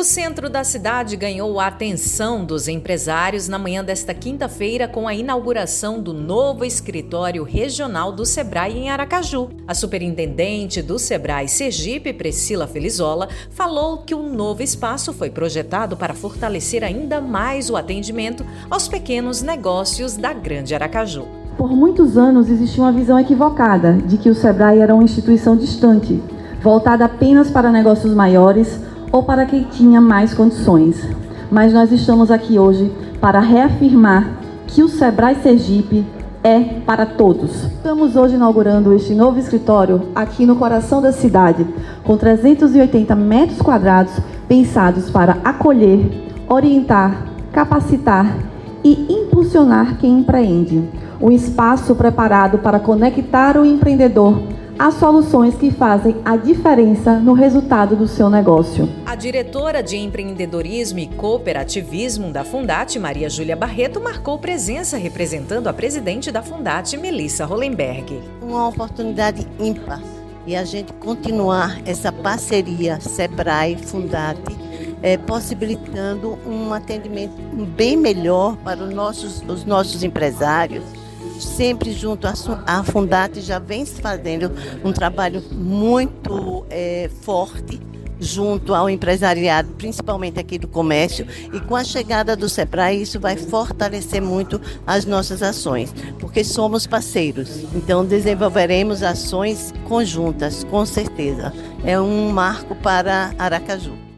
O centro da cidade ganhou a atenção dos empresários na manhã desta quinta-feira com a inauguração do novo escritório regional do Sebrae em Aracaju. A superintendente do Sebrae Sergipe, Priscila Felizola, falou que o novo espaço foi projetado para fortalecer ainda mais o atendimento aos pequenos negócios da Grande Aracaju. Por muitos anos existia uma visão equivocada de que o Sebrae era uma instituição distante, voltada apenas para negócios maiores ou para quem tinha mais condições. Mas nós estamos aqui hoje para reafirmar que o Sebrae Sergipe é para todos. Estamos hoje inaugurando este novo escritório aqui no coração da cidade, com 380 metros quadrados pensados para acolher, orientar, capacitar e impulsionar quem empreende. Um espaço preparado para conectar o empreendedor às soluções que fazem a diferença no resultado do seu negócio. A diretora de empreendedorismo e cooperativismo da Fundate, Maria Júlia Barreto, marcou presença representando a presidente da Fundate, Melissa Hollenberg. Uma oportunidade ímpar e a gente continuar essa parceria Sebrae-Fundate, possibilitando um atendimento bem melhor para os nossos empresários. Sempre junto à Fundate já vem se fazendo um trabalho muito forte junto ao empresariado, principalmente aqui do comércio, e com a chegada do Sebrae isso vai fortalecer muito as nossas ações, porque somos parceiros, então desenvolveremos ações conjuntas, com certeza. É um marco para Aracaju.